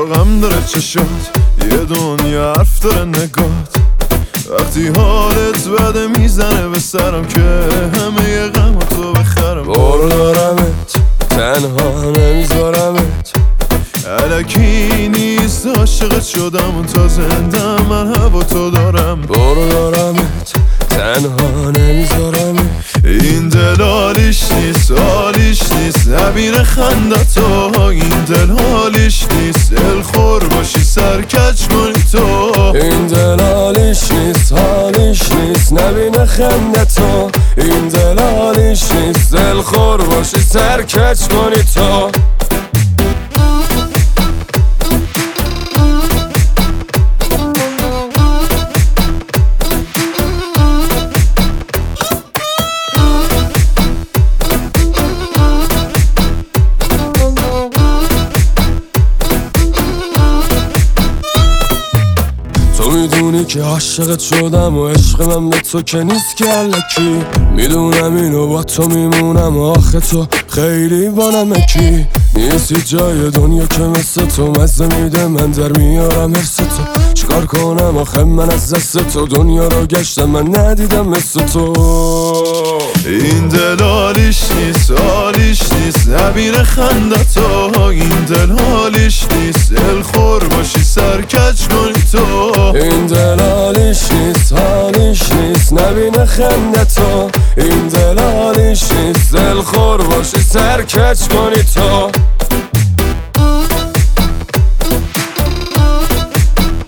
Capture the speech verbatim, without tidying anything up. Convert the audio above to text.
غم داره چشات، یه دنیا حرف داره نگات. وقتی حالت بده میزنه به سرم که همه ی غم تو بخرم. برو دارمت تنها نمیذارمت، الکی نیست عاشقت شدم و تا زنده من هوا تو دارم. برو دارمت تنها نمیذارمت، این دل حالیش نیست حالیش نیست نبینه خندتو. این دل حالیش نیست دل خور باشی سرکج کنی تو. این دل حالیش نیست حالیش نیست نبینه خندتو. این دل حالیش نیست دل خور باشی سرکج کنی تو. میدونی که عاشقت شدم و عشق من به تو که نیست که الکی. میدونم اینو با تو میمونم و آخه تو خیلی با نمکی. نیستی جای دنیا که مثل تو مزه میده من در میارم حرس تو. چیکار کنم آخه من از دست تو دنیا رو گشتم من ندیدم مثل تو. این دل حالیش نیست حالیش نیست نبینه خندتو. این دل حالیش نیست دل خور باشی سرکج کنی تو. این دل حالیش نیست حالیش نیست نبینه خندتو. این دل حالیش نیست دل خور باشی سرکج کنی تو.